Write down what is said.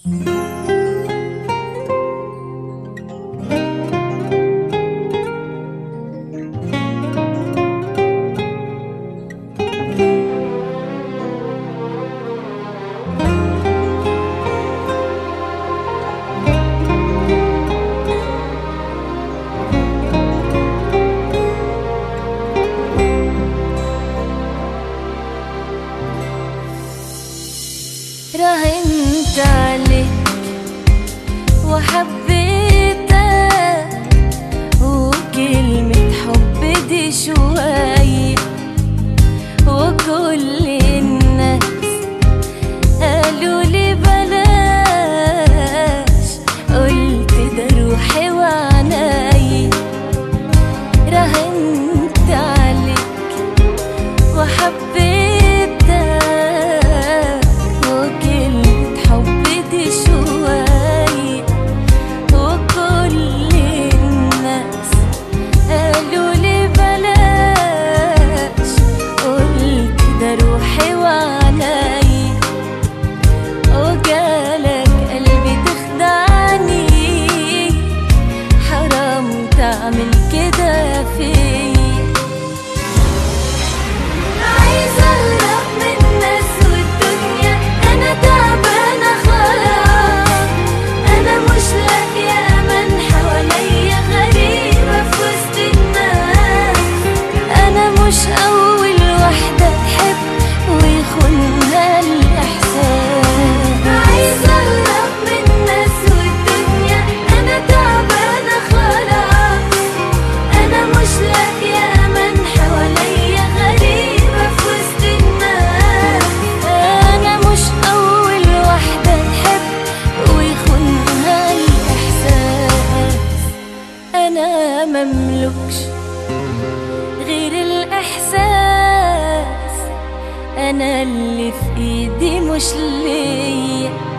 راهنت عليك وحبيتك، وكلمة حب دي شوية، وكل الناس قالوا لي بلاش، قلت ده روحي وعناي. راهنت عليك وحبيتك، تعمل كده فيا. عايزة أهرب من الناس والدنيا، أنا تعبانة خلاص، أنا مش لاقية أمان حواليا، غريبة في وسط الناس، أنا مش أول واحدة تحب ويخونها الإحساس. عايزة أهرب من الناس والدنيا، أنا تعبانة خلاص، مش لاقية أمان حواليا، غريبة في وسط الناس، أنا مش أول واحدة تحب ويخونها الإحساس. أنا مملكش غير الإحساس، أنا اللي في إيدي مش ليا.